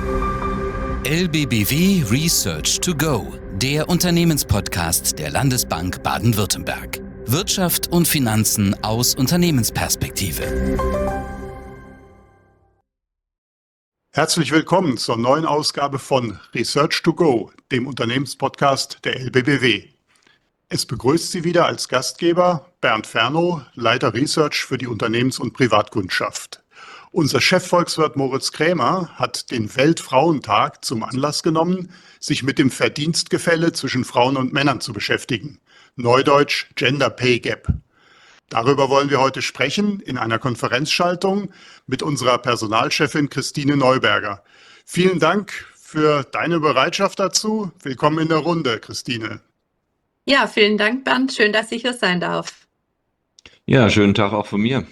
LBBW Research to Go, der Unternehmenspodcast der Landesbank Baden-Württemberg. Wirtschaft und Finanzen aus Unternehmensperspektive. Herzlich willkommen zur neuen Ausgabe von Research to Go, dem Unternehmenspodcast der LBBW. Es begrüßt Sie wieder als Gastgeber Bernd Fernow, Leiter Research für die Unternehmens- und Privatkundschaft. Unser Chefvolkswirt Moritz Krämer hat den Weltfrauentag zum Anlass genommen, sich mit dem Verdienstgefälle zwischen Frauen und Männern zu beschäftigen. Neudeutsch Gender Pay Gap. Darüber wollen wir heute sprechen in einer Konferenzschaltung mit unserer Personalchefin Christine Neuberger. Vielen Dank für deine Bereitschaft dazu. Willkommen in der Runde, Christine. Ja, vielen Dank, Bernd. Schön, dass ich hier sein darf. Ja, schönen Tag auch von mir.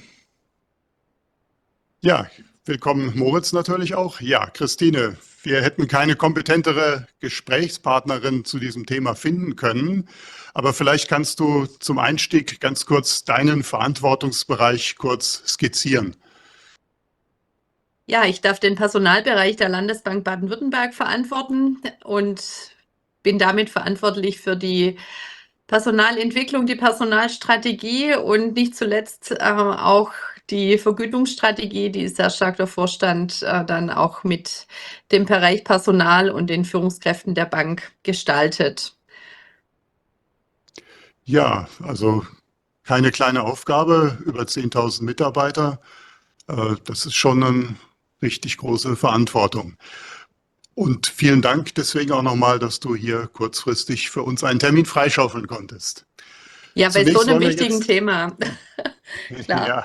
Ja, willkommen Moritz natürlich auch. Ja, Christine, wir hätten keine kompetentere Gesprächspartnerin zu diesem Thema finden können, aber vielleicht kannst du zum Einstieg ganz kurz deinen Verantwortungsbereich kurz skizzieren. Ja, ich darf den Personalbereich der Landesbank Baden-Württemberg verantworten und bin damit verantwortlich für die Personalentwicklung, die Personalstrategie und nicht zuletzt auch die Vergütungsstrategie, die sehr stark der Vorstand dann auch mit dem Bereich Personal und den Führungskräften der Bank gestaltet. Ja, also keine kleine Aufgabe, über 10.000 Mitarbeiter. Das ist schon eine richtig große Verantwortung. Und vielen Dank deswegen auch nochmal, dass du hier kurzfristig für uns einen Termin freischaufeln konntest. Ja, bei so einem wichtigen Thema. Klar. Ja,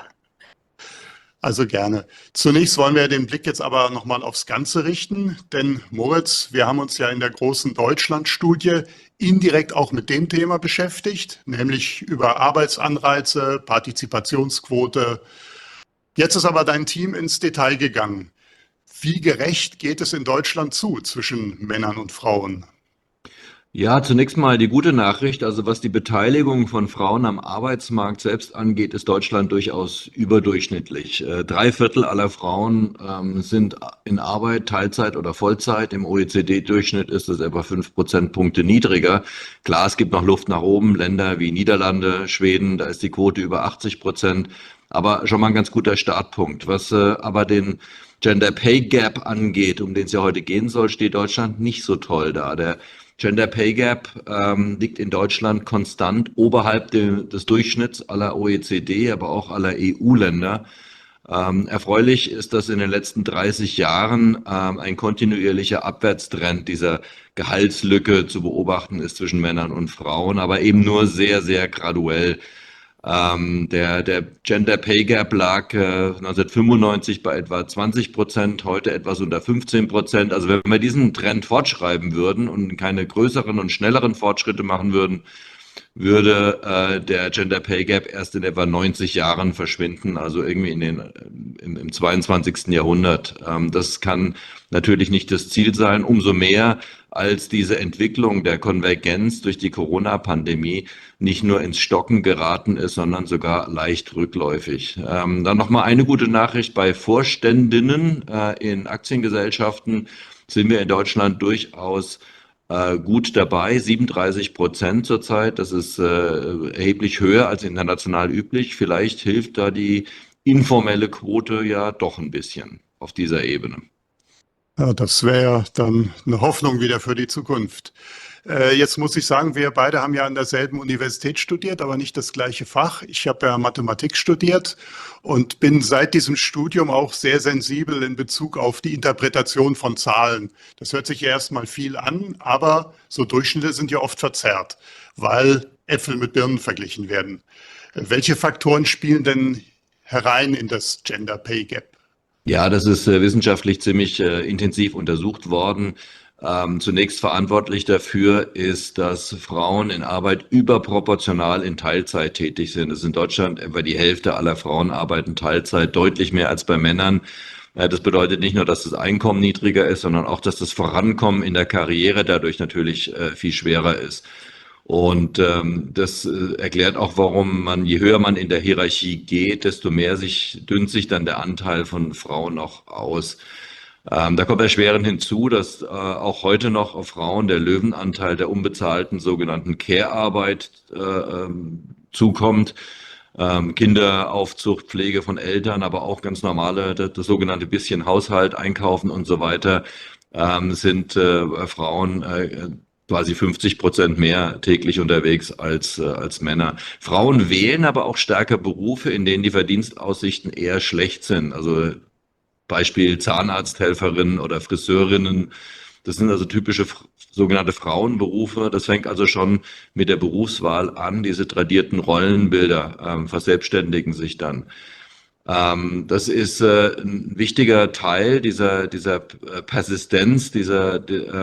also gerne. Zunächst wollen wir den Blick jetzt aber nochmal aufs Ganze richten, denn Moritz, wir haben uns ja in der großen Deutschland-Studie indirekt auch mit dem Thema beschäftigt, nämlich über Arbeitsanreize, Partizipationsquote. Jetzt ist aber dein Team ins Detail gegangen. Wie gerecht geht es in Deutschland zu zwischen Männern und Frauen? Ja, zunächst mal die gute Nachricht. Also was die Beteiligung von Frauen am Arbeitsmarkt selbst angeht, ist Deutschland durchaus überdurchschnittlich. 3/4 aller Frauen sind in Arbeit, Teilzeit oder Vollzeit. Im OECD-Durchschnitt ist es etwa 5 Prozentpunkte niedriger. Klar, es gibt noch Luft nach oben. Länder wie Niederlande, Schweden, da ist die Quote über 80%. Aber schon mal ein ganz guter Startpunkt. Was aber den Gender Pay Gap angeht, um den es ja heute gehen soll, steht Deutschland nicht so toll da. Der Gender Pay Gap liegt in Deutschland konstant oberhalb des Durchschnitts aller OECD, aber auch aller EU-Länder. Erfreulich ist, dass in den letzten 30 Jahren ein kontinuierlicher Abwärtstrend dieser Gehaltslücke zu beobachten ist zwischen Männern und Frauen, aber eben nur sehr, sehr graduell. Der Gender Pay Gap lag 1995 bei etwa 20%, heute etwas unter 15%. Also wenn wir diesen Trend fortschreiben würden und keine größeren und schnelleren Fortschritte machen würden, würde der Gender Pay Gap erst in etwa 90 Jahren verschwinden, also irgendwie im 22. Jahrhundert. Das kann natürlich nicht das Ziel sein, umso mehr als diese Entwicklung der Konvergenz durch die Corona-Pandemie nicht nur ins Stocken geraten ist, sondern sogar leicht rückläufig. Dann nochmal eine gute Nachricht: Bei Vorständinnen in Aktiengesellschaften sind wir in Deutschland durchaus gut dabei, 37% zurzeit. Das ist erheblich höher als international üblich. Vielleicht hilft da die informelle Quote ja doch ein bisschen auf dieser Ebene. Ja, das wäre ja dann eine Hoffnung wieder für die Zukunft. Jetzt muss ich sagen, wir beide haben ja an derselben Universität studiert, aber nicht das gleiche Fach. Ich habe ja Mathematik studiert und bin seit diesem Studium auch sehr sensibel in Bezug auf die Interpretation von Zahlen. Das hört sich ja erstmal viel an, aber so Durchschnitte sind ja oft verzerrt, weil Äpfel mit Birnen verglichen werden. Welche Faktoren spielen denn herein in das Gender Pay Gap? Ja, das ist wissenschaftlich ziemlich intensiv untersucht worden. Zunächst verantwortlich dafür ist, dass Frauen in Arbeit überproportional in Teilzeit tätig sind. Es ist in Deutschland etwa die Hälfte aller Frauen arbeiten Teilzeit, deutlich mehr als bei Männern. Das bedeutet nicht nur, dass das Einkommen niedriger ist, sondern auch, dass das Vorankommen in der Karriere dadurch natürlich viel schwerer ist. Und das erklärt auch, warum man, je höher man in der Hierarchie geht, desto mehr dünnt sich dann der Anteil von Frauen noch aus. Da kommt erschwerend hinzu, dass auch heute noch auf Frauen der Löwenanteil der unbezahlten sogenannten Care-Arbeit zukommt. Kinderaufzucht, Pflege von Eltern, aber auch ganz normale, das sogenannte bisschen Haushalt, Einkaufen und so weiter, sind Frauen quasi 50% mehr täglich unterwegs als Männer. Frauen wählen aber auch stärker Berufe, in denen die Verdienstaussichten eher schlecht sind. Also Beispiel Zahnarzthelferinnen oder Friseurinnen. Das sind also typische sogenannte Frauenberufe. Das fängt also schon mit der Berufswahl an. Diese tradierten Rollenbilder verselbstständigen sich dann. Das ist ein wichtiger Teil dieser Persistenz, dieser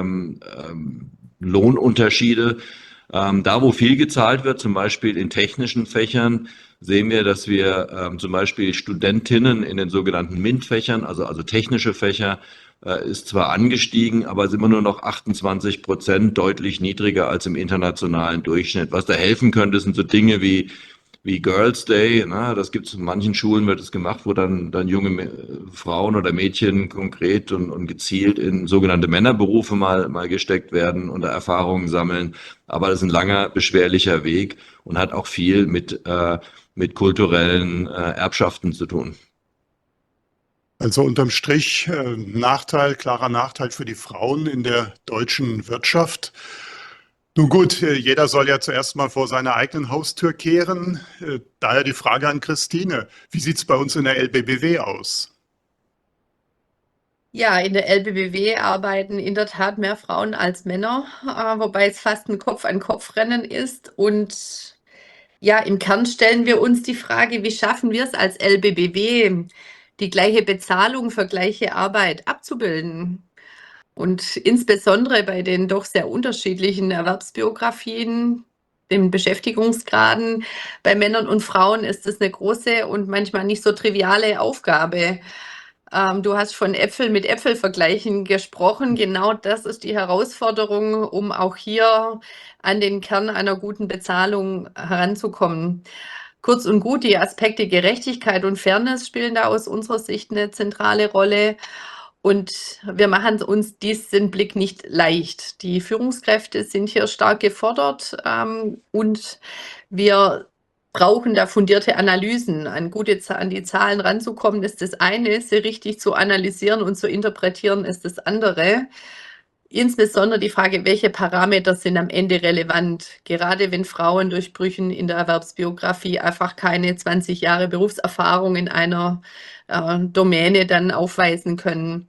Lohnunterschiede. Da, wo viel gezahlt wird, zum Beispiel in technischen Fächern, sehen wir, dass wir zum Beispiel Studentinnen in den sogenannten MINT-Fächern, also technische Fächer, ist zwar angestiegen, aber ist immer nur noch 28%, deutlich niedriger als im internationalen Durchschnitt. Was da helfen könnte, sind so Dinge wie Girls Day, ne? Das gibt es in manchen Schulen, wird es gemacht, wo dann junge Frauen oder Mädchen konkret und gezielt in sogenannte Männerberufe mal gesteckt werden und da Erfahrungen sammeln. Aber das ist ein langer, beschwerlicher Weg und hat auch viel mit kulturellen Erbschaften zu tun. Also unterm Strich Nachteil, klarer Nachteil für die Frauen in der deutschen Wirtschaft. Nun gut, jeder soll ja zuerst mal vor seiner eigenen Haustür kehren. Daher die Frage an Christine. Wie sieht es bei uns in der LBBW aus? Ja, in der LBBW arbeiten in der Tat mehr Frauen als Männer, wobei es fast ein Kopf-an-Kopf-Rennen ist. Und ja, im Kern stellen wir uns die Frage, wie schaffen wir es als LBBW, die gleiche Bezahlung für gleiche Arbeit abzubilden? Und insbesondere bei den doch sehr unterschiedlichen Erwerbsbiografien, den Beschäftigungsgraden bei Männern und Frauen ist es eine große und manchmal nicht so triviale Aufgabe. Du hast von Äpfel mit Äpfel vergleichen gesprochen. Genau das ist die Herausforderung, um auch hier an den Kern einer guten Bezahlung heranzukommen. Kurz und gut, die Aspekte Gerechtigkeit und Fairness spielen da aus unserer Sicht eine zentrale Rolle. Und wir machen uns diesen Blick nicht leicht. Die Führungskräfte sind hier stark gefordert und wir brauchen da fundierte Analysen. An die Zahlen ranzukommen, ist das eine, sie richtig zu analysieren und zu interpretieren, ist das andere. Insbesondere die Frage, welche Parameter sind am Ende relevant, gerade wenn Frauen durch Brüchen in der Erwerbsbiografie einfach keine 20 Jahre Berufserfahrung in einer Domäne dann aufweisen können.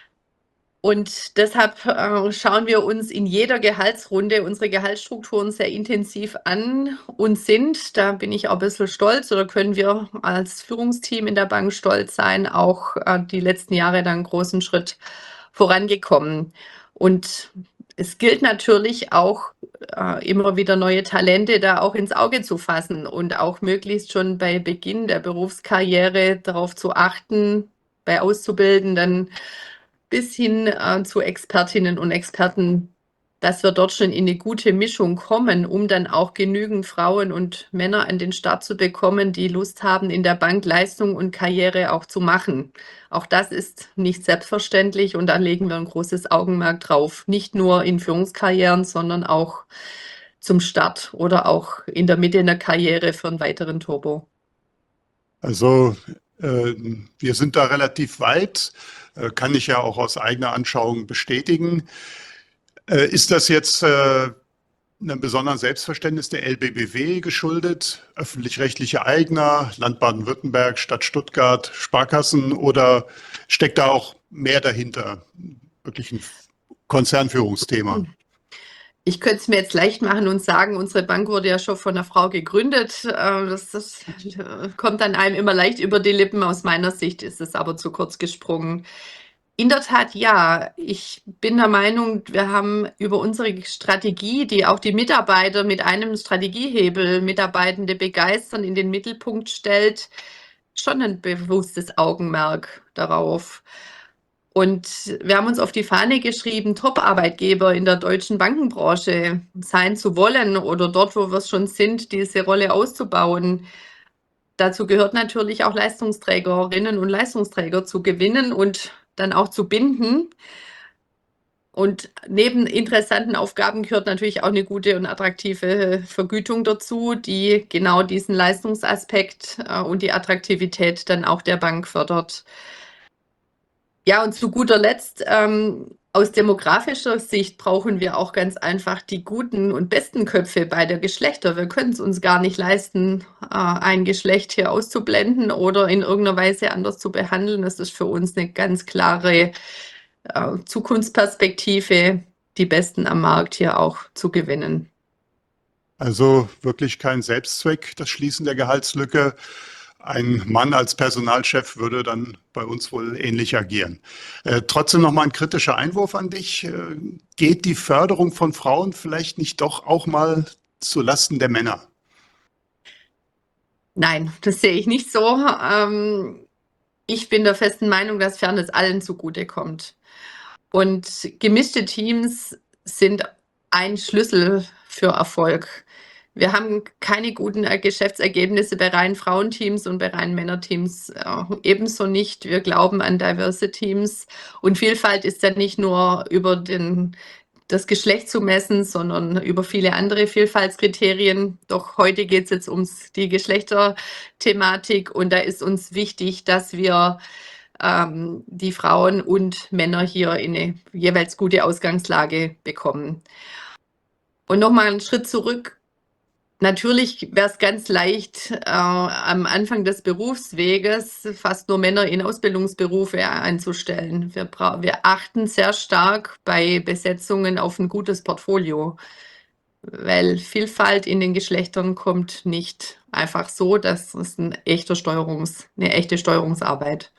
Und deshalb schauen wir uns in jeder Gehaltsrunde unsere Gehaltsstrukturen sehr intensiv an und da bin ich auch ein bisschen stolz oder können wir als Führungsteam in der Bank stolz sein, auch die letzten Jahre dann einen großen Schritt vorangekommen. Und es gilt natürlich auch, immer wieder neue Talente da auch ins Auge zu fassen und auch möglichst schon bei Beginn der Berufskarriere darauf zu achten, bei Auszubildenden bis hin zu Expertinnen und Experten, dass wir dort schon in eine gute Mischung kommen, um dann auch genügend Frauen und Männer an den Start zu bekommen, die Lust haben, in der Bank Leistung und Karriere auch zu machen. Auch das ist nicht selbstverständlich und da legen wir ein großes Augenmerk drauf. Nicht nur in Führungskarrieren, sondern auch zum Start oder auch in der Mitte einer Karriere für einen weiteren Turbo. Also wir sind da relativ weit, kann ich ja auch aus eigener Anschauung bestätigen. Ist das jetzt einem besonderen Selbstverständnis der LBBW geschuldet? Öffentlich-rechtliche Eigner, Land Baden-Württemberg, Stadt Stuttgart, Sparkassen oder steckt da auch mehr dahinter? Wirklich ein Konzernführungsthema? Ich könnte es mir jetzt leicht machen und sagen, unsere Bank wurde ja schon von einer Frau gegründet. Das kommt dann einem immer leicht über die Lippen. Aus meiner Sicht ist es aber zu kurz gesprungen. In der Tat ja. Ich bin der Meinung, wir haben über unsere Strategie, die auch die Mitarbeiter mit einem Strategiehebel, Mitarbeitende begeistern, in den Mittelpunkt stellt, schon ein bewusstes Augenmerk darauf. Und wir haben uns auf die Fahne geschrieben, Top-Arbeitgeber in der deutschen Bankenbranche sein zu wollen oder dort, wo wir es schon sind, diese Rolle auszubauen. Dazu gehört natürlich auch Leistungsträgerinnen und Leistungsträger zu gewinnen und dann auch zu binden. Und neben interessanten Aufgaben gehört natürlich auch eine gute und attraktive Vergütung dazu, die genau diesen Leistungsaspekt und die Attraktivität dann auch der Bank fördert. Ja, und zu guter Letzt, aus demografischer Sicht brauchen wir auch ganz einfach die guten und besten Köpfe beider Geschlechter. Wir können es uns gar nicht leisten, ein Geschlecht hier auszublenden oder in irgendeiner Weise anders zu behandeln. Das ist für uns eine ganz klare Zukunftsperspektive, die Besten am Markt hier auch zu gewinnen. Also wirklich kein Selbstzweck, das Schließen der Gehaltslücke. Ein Mann als Personalchef würde dann bei uns wohl ähnlich agieren. Trotzdem noch mal ein kritischer Einwurf an dich. Geht die Förderung von Frauen vielleicht nicht doch auch mal zu Lasten der Männer? Nein, das sehe ich nicht so. Ich bin der festen Meinung, dass Fairness allen zugutekommt. Und gemischte Teams sind ein Schlüssel für Erfolg. Wir haben keine guten Geschäftsergebnisse bei reinen Frauenteams und bei reinen Männerteams ebenso nicht. Wir glauben an diverse Teams. Und Vielfalt ist ja nicht nur über das Geschlecht zu messen, sondern über viele andere Vielfaltskriterien. Doch heute geht es jetzt um die Geschlechterthematik und da ist uns wichtig, dass wir die Frauen und Männer hier in eine jeweils gute Ausgangslage bekommen. Und nochmal einen Schritt zurück. Natürlich wäre es ganz leicht, am Anfang des Berufsweges fast nur Männer in Ausbildungsberufe einzustellen. Wir achten sehr stark bei Besetzungen auf ein gutes Portfolio, weil Vielfalt in den Geschlechtern kommt nicht einfach so. Das ist eine echte Steuerungsarbeit.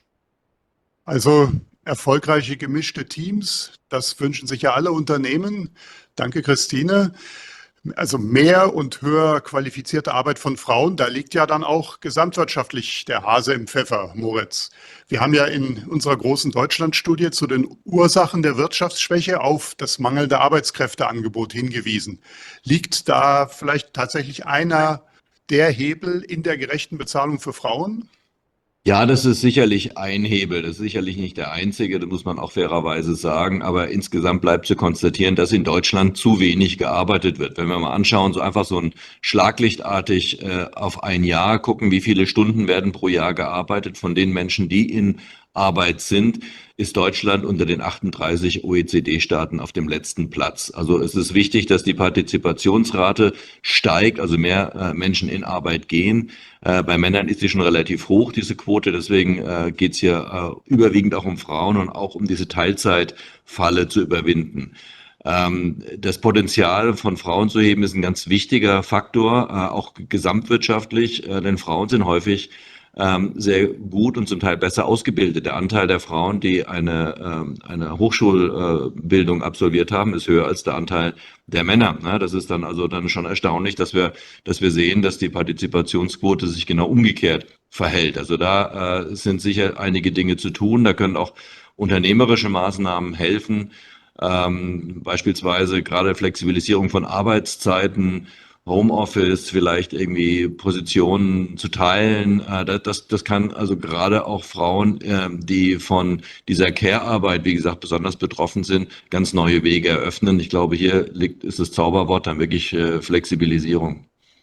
Also erfolgreiche gemischte Teams, das wünschen sich ja alle Unternehmen. Danke, Christine. Also mehr und höher qualifizierte Arbeit von Frauen, da liegt ja dann auch gesamtwirtschaftlich der Hase im Pfeffer, Moritz. Wir haben ja in unserer großen Deutschlandstudie zu den Ursachen der Wirtschaftsschwäche auf das mangelnde Arbeitskräfteangebot hingewiesen. Liegt da vielleicht tatsächlich einer der Hebel in der gerechten Bezahlung für Frauen? Ja, das ist sicherlich ein Hebel. Das ist sicherlich nicht der einzige, das muss man auch fairerweise sagen. Aber insgesamt bleibt zu konstatieren, dass in Deutschland zu wenig gearbeitet wird. Wenn wir mal anschauen, so einfach so ein schlaglichtartig auf ein Jahr gucken, wie viele Stunden werden pro Jahr gearbeitet von den Menschen, die in Arbeit sind, ist Deutschland unter den 38 OECD-Staaten auf dem letzten Platz. Also es ist wichtig, dass die Partizipationsrate steigt, also mehr Menschen in Arbeit gehen. Bei Männern ist sie schon relativ hoch, diese Quote. Deswegen geht es hier überwiegend auch um Frauen und auch um diese Teilzeitfalle zu überwinden. Das Potenzial von Frauen zu heben ist ein ganz wichtiger Faktor, auch gesamtwirtschaftlich, denn Frauen sind häufig sehr gut und zum Teil besser ausgebildet. Der Anteil der Frauen, die eine Hochschulbildung absolviert haben, ist höher als der Anteil der Männer. Das ist dann also dann schon erstaunlich, dass wir sehen, dass die Partizipationsquote sich genau umgekehrt verhält. Also da sind sicher einige Dinge zu tun. Da können auch unternehmerische Maßnahmen helfen. Beispielsweise gerade Flexibilisierung von Arbeitszeiten, Homeoffice, vielleicht irgendwie Positionen zu teilen. Das kann also gerade auch Frauen, die von dieser Care-Arbeit, wie gesagt, besonders betroffen sind, ganz neue Wege eröffnen. Ich glaube, ist das Zauberwort dann wirklich Flexibilisierung.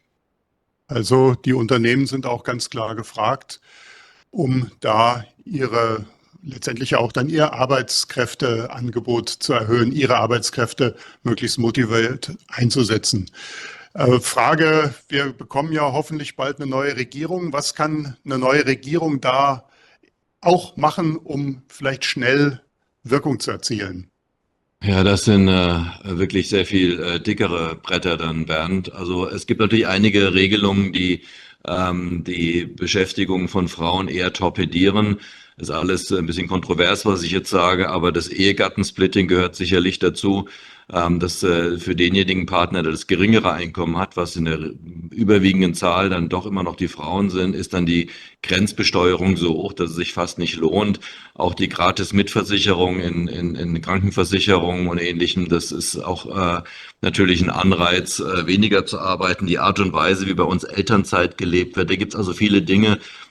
Also die Unternehmen sind auch ganz klar gefragt, um da letztendlich auch dann ihr Arbeitskräfteangebot zu erhöhen, ihre Arbeitskräfte möglichst motiviert einzusetzen. Frage, wir bekommen ja hoffentlich bald eine neue Regierung. Was kann eine neue Regierung da auch machen, um vielleicht schnell Wirkung zu erzielen? Ja, das sind wirklich sehr viel dickere Bretter dann, Bernd. Also es gibt natürlich einige Regelungen, die die Beschäftigung von Frauen eher torpedieren. Das ist alles ein bisschen kontrovers, was ich jetzt sage, aber das Ehegattensplitting gehört sicherlich dazu, dass für denjenigen Partner, der das geringere Einkommen hat, was in der überwiegenden Zahl dann doch immer noch die Frauen sind, ist dann die Grenzbesteuerung so hoch, dass es sich fast nicht lohnt. Auch die Gratis-Mitversicherung in Krankenversicherungen und Ähnlichem, das ist auch natürlich ein Anreiz, weniger zu arbeiten. Die Art und Weise, wie bei uns Elternzeit gelebt wird, da gibt es also viele Dinge,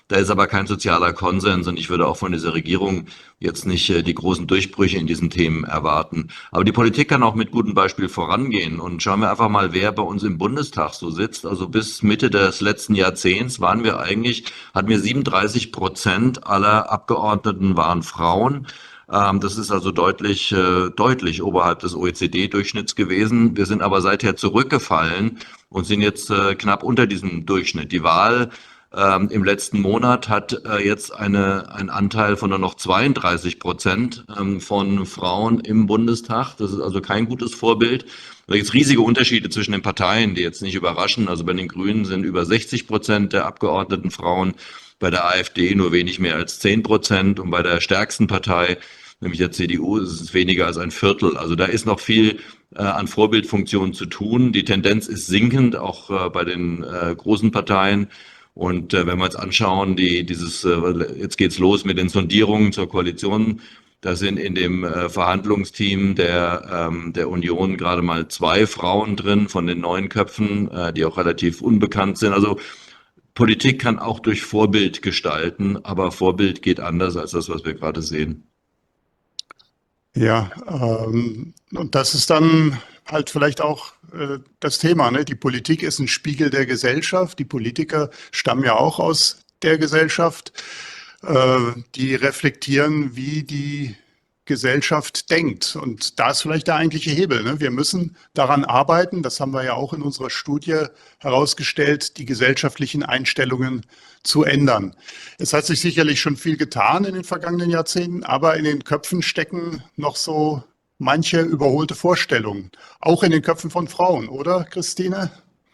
Da ist aber kein sozialer Konsens und ich würde auch von dieser Regierung jetzt nicht die großen Durchbrüche in diesen Themen erwarten. Aber die Politik kann auch mit gutem Beispiel vorangehen und schauen wir einfach mal, wer bei uns im Bundestag so sitzt. Also bis Mitte des letzten Jahrzehnts hatten wir 37% aller Abgeordneten waren Frauen. Das ist also deutlich oberhalb des OECD-Durchschnitts gewesen. Wir sind aber seither zurückgefallen und sind jetzt knapp unter diesem Durchschnitt. Die Wahl im letzten Monat hat jetzt einen Anteil von nur noch 32% von Frauen im Bundestag. Das ist also kein gutes Vorbild. Da gibt es riesige Unterschiede zwischen den Parteien, die jetzt nicht überraschen. Also bei den Grünen sind über 60% der Abgeordneten Frauen, bei der AfD nur wenig mehr als 10% und bei der stärksten Partei, nämlich der CDU, ist es weniger als ein Viertel. Also da ist noch viel an Vorbildfunktion zu tun. Die Tendenz ist sinkend, auch bei den großen Parteien. Und wenn wir uns anschauen, jetzt geht's los mit den Sondierungen zur Koalition. Da sind in dem Verhandlungsteam der Union gerade mal 2 Frauen drin von den 9 Köpfen, die auch relativ unbekannt sind. Also Politik kann auch durch Vorbild gestalten, aber Vorbild geht anders als das, was wir gerade sehen. Ja, und das ist dann halt vielleicht auch das Thema, ne? Die Politik ist ein Spiegel der Gesellschaft. Die Politiker stammen ja auch aus der Gesellschaft. Die reflektieren, wie die Gesellschaft denkt. Und da ist vielleicht der eigentliche Hebel, ne? Wir müssen daran arbeiten, das haben wir ja auch in unserer Studie herausgestellt, die gesellschaftlichen Einstellungen zu ändern. Es hat sich sicherlich schon viel getan in den vergangenen Jahrzehnten, aber in den Köpfen stecken noch so manche überholte Vorstellungen. Auch in den Köpfen von Frauen, oder, Christine?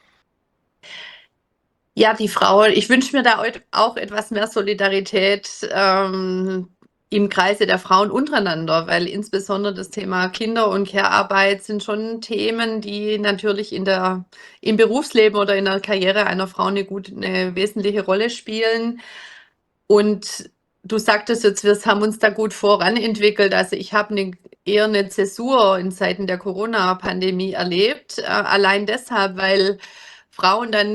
Ja, die Frau, ich wünsche mir da auch etwas mehr Solidarität im Kreise der Frauen untereinander, weil insbesondere das Thema Kinder- und Care-Arbeit sind schon Themen, die natürlich im Berufsleben oder in der Karriere einer Frau eine wesentliche Rolle spielen. Und du sagtest jetzt, wir haben uns da gut voranentwickelt. Also ich habe eher eine Zäsur in Zeiten der Corona-Pandemie erlebt, allein deshalb, weil Frauen dann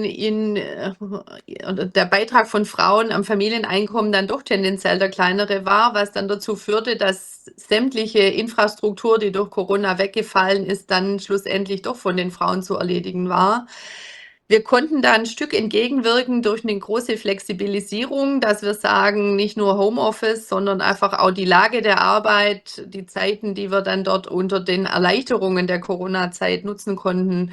der Beitrag von Frauen am Familieneinkommen dann doch tendenziell der kleinere war, was dann dazu führte, dass sämtliche Infrastruktur, die durch Corona weggefallen ist, dann schlussendlich doch von den Frauen zu erledigen war. Wir konnten da ein Stück entgegenwirken durch eine große Flexibilisierung, dass wir sagen, nicht nur Homeoffice, sondern einfach auch die Lage der Arbeit, die Zeiten, die wir dann dort unter den Erleichterungen der Corona-Zeit nutzen konnten,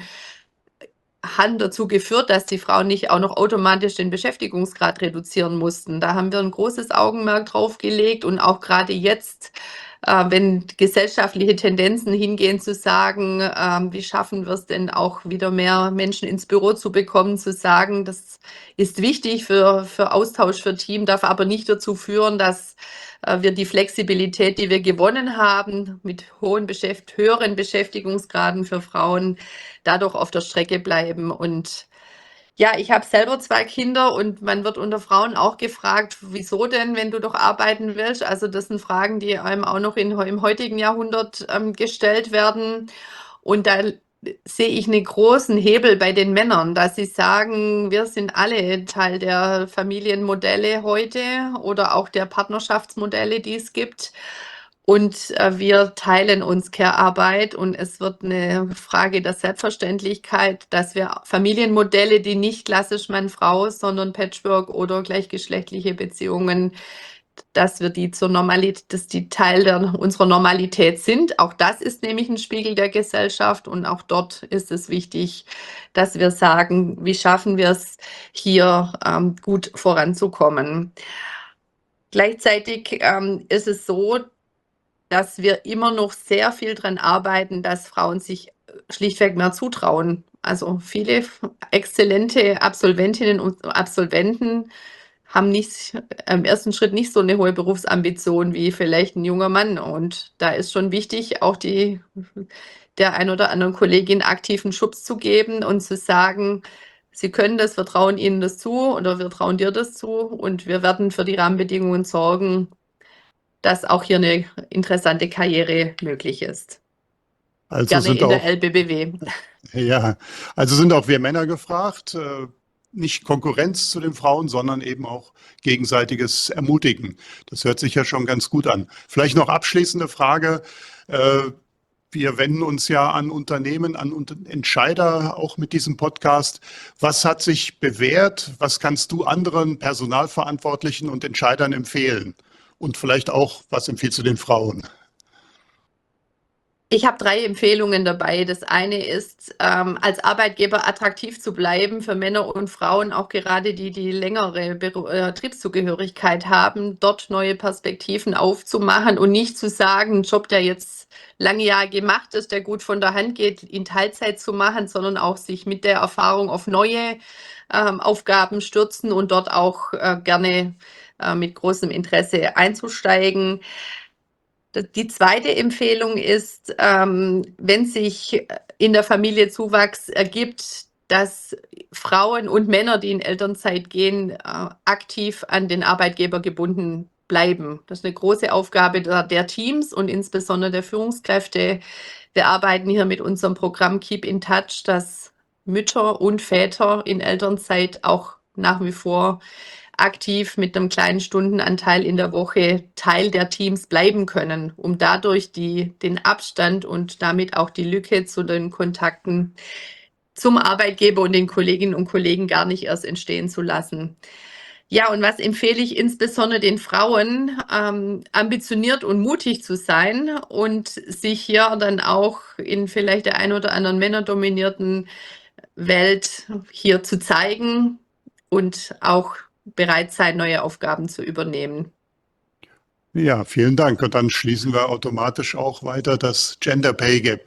haben dazu geführt, dass die Frauen nicht auch noch automatisch den Beschäftigungsgrad reduzieren mussten. Da haben wir ein großes Augenmerk drauf gelegt und auch gerade jetzt, wenn gesellschaftliche Tendenzen hingehen zu sagen, wie schaffen wir es denn auch wieder mehr Menschen ins Büro zu bekommen, zu sagen, das ist wichtig für Austausch, für Team, darf aber nicht dazu führen, dass wir die Flexibilität, die wir gewonnen haben, mit höheren Beschäftigungsgraden für Frauen, dadurch auf der Strecke bleiben. Und ja, ich habe selber 2 Kinder und man wird unter Frauen auch gefragt, wieso denn, wenn du doch arbeiten willst? Also das sind Fragen, die einem auch noch im heutigen Jahrhundert gestellt werden. Und da sehe ich einen großen Hebel bei den Männern, dass sie sagen, wir sind alle Teil der Familienmodelle heute oder auch der Partnerschaftsmodelle, die es gibt. Und wir teilen uns Care-Arbeit und es wird eine Frage der Selbstverständlichkeit, dass wir Familienmodelle, die nicht klassisch Mann-Frau, sondern Patchwork oder gleichgeschlechtliche Beziehungen, dass die Teil unserer Normalität sind. Auch das ist nämlich ein Spiegel der Gesellschaft und auch dort ist es wichtig, dass wir sagen, wie schaffen wir es hier gut voranzukommen. Gleichzeitig ist es so, dass wir immer noch sehr viel daran arbeiten, dass Frauen sich schlichtweg mehr zutrauen. Also viele exzellente Absolventinnen und Absolventen haben im ersten Schritt nicht so eine hohe Berufsambition wie vielleicht ein junger Mann. Und da ist schon wichtig, auch der ein oder anderen Kollegin aktiven Schubs zu geben und zu sagen, sie können das, wir trauen ihnen das zu oder wir trauen dir das zu und wir werden für die Rahmenbedingungen sorgen, dass auch hier eine interessante Karriere möglich ist. Also Gerne sind in der auch, LBBW. ja, also sind auch wir Männer gefragt. nicht Konkurrenz zu den Frauen, sondern eben auch gegenseitiges Ermutigen. Das hört sich ja schon ganz gut an. Vielleicht noch abschließende Frage. Wir wenden uns ja an Unternehmen, an Entscheider auch mit diesem Podcast. Was hat sich bewährt? Was kannst du anderen Personalverantwortlichen und Entscheidern empfehlen? Und vielleicht auch, was empfiehlst du den Frauen? Ich habe 3 Empfehlungen dabei. Das eine ist, als Arbeitgeber attraktiv zu bleiben für Männer und Frauen, auch gerade die längere Betriebszugehörigkeit haben, dort neue Perspektiven aufzumachen und nicht zu sagen, ein Job, der jetzt lange Jahre gemacht ist, der gut von der Hand geht, in Teilzeit zu machen, sondern auch sich mit der Erfahrung auf neue Aufgaben stürzen und dort auch gerne mit großem Interesse einzusteigen. Die zweite Empfehlung ist, wenn sich in der Familie Zuwachs ergibt, dass Frauen und Männer, die in Elternzeit gehen, aktiv an den Arbeitgeber gebunden bleiben. Das ist eine große Aufgabe der Teams und insbesondere der Führungskräfte. Wir arbeiten hier mit unserem Programm Keep in Touch, dass Mütter und Väter in Elternzeit auch nach wie vor aktiv mit einem kleinen Stundenanteil in der Woche Teil der Teams bleiben können, um dadurch den Abstand und damit auch die Lücke zu den Kontakten zum Arbeitgeber und den Kolleginnen und Kollegen gar nicht erst entstehen zu lassen. Ja, und was empfehle ich insbesondere den Frauen, ambitioniert und mutig zu sein und sich hier dann auch in vielleicht der ein oder anderen männerdominierten Welt hier zu zeigen und auch bereit sein, neue Aufgaben zu übernehmen. Ja, vielen Dank. Und dann schließen wir automatisch auch weiter das Gender Pay Gap.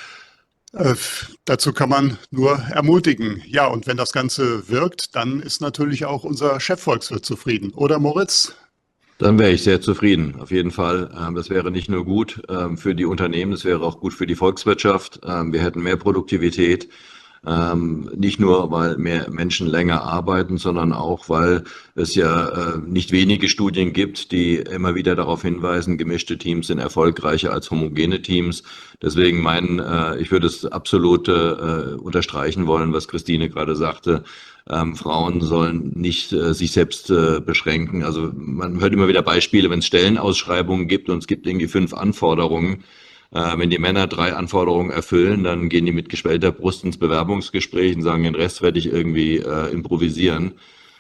Dazu kann man nur ermutigen. Ja, und wenn das Ganze wirkt, dann ist natürlich auch unser Chefvolkswirt zufrieden. Oder Moritz? Dann wäre ich sehr zufrieden, auf jeden Fall. Das wäre nicht nur gut für die Unternehmen, das wäre auch gut für die Volkswirtschaft. Wir hätten mehr Produktivität. Nicht nur, weil mehr Menschen länger arbeiten, sondern auch, weil es ja nicht wenige Studien gibt, die immer wieder darauf hinweisen, gemischte Teams sind erfolgreicher als homogene Teams. Deswegen ich würde es absolut unterstreichen wollen, was Christine gerade sagte. Frauen sollen nicht sich selbst beschränken. Also man hört immer wieder Beispiele, wenn es Stellenausschreibungen gibt und es gibt irgendwie 5 Anforderungen. Wenn die Männer 3 Anforderungen erfüllen, dann gehen die mit geschwellter Brust ins Bewerbungsgespräch und sagen, den Rest werde ich irgendwie improvisieren.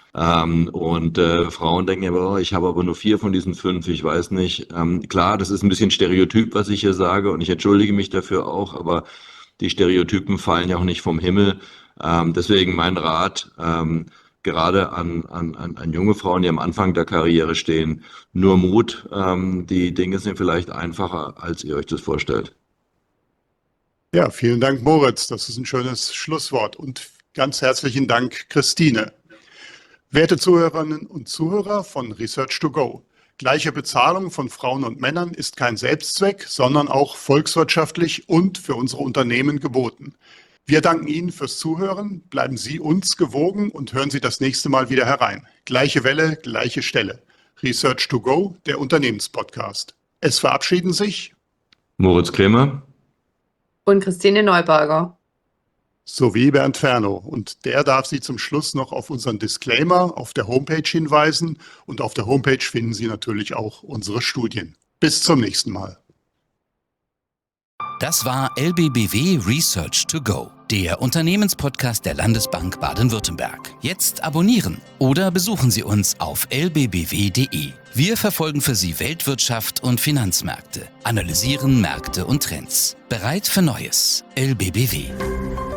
Frauen denken aber, ich habe aber nur 4 von diesen 5, ich weiß nicht. Klar, das ist ein bisschen Stereotyp, was ich hier sage, und ich entschuldige mich dafür auch, aber die Stereotypen fallen ja auch nicht vom Himmel. Deswegen mein Rat, gerade an junge Frauen, die am Anfang der Karriere stehen, nur Mut. Die Dinge sind vielleicht einfacher, als ihr euch das vorstellt. Ja, vielen Dank, Moritz. Das ist ein schönes Schlusswort. Und ganz herzlichen Dank, Christine. Werte Zuhörerinnen und Zuhörer von Research2Go. Gleiche Bezahlung von Frauen und Männern ist kein Selbstzweck, sondern auch volkswirtschaftlich und für unsere Unternehmen geboten. Wir danken Ihnen fürs Zuhören, bleiben Sie uns gewogen und hören Sie das nächste Mal wieder herein. Gleiche Welle, gleiche Stelle. Research2Go, der Unternehmenspodcast. Es verabschieden sich Moritz Kremer und Christine Neuberger sowie Bernd Fernow. Und der darf Sie zum Schluss noch auf unseren Disclaimer auf der Homepage hinweisen. Und auf der Homepage finden Sie natürlich auch unsere Studien. Bis zum nächsten Mal. Das war LBBW Research to Go, der Unternehmenspodcast der Landesbank Baden-Württemberg. Jetzt abonnieren oder besuchen Sie uns auf lbbw.de. Wir verfolgen für Sie Weltwirtschaft und Finanzmärkte, analysieren Märkte und Trends. Bereit für Neues. LBBW.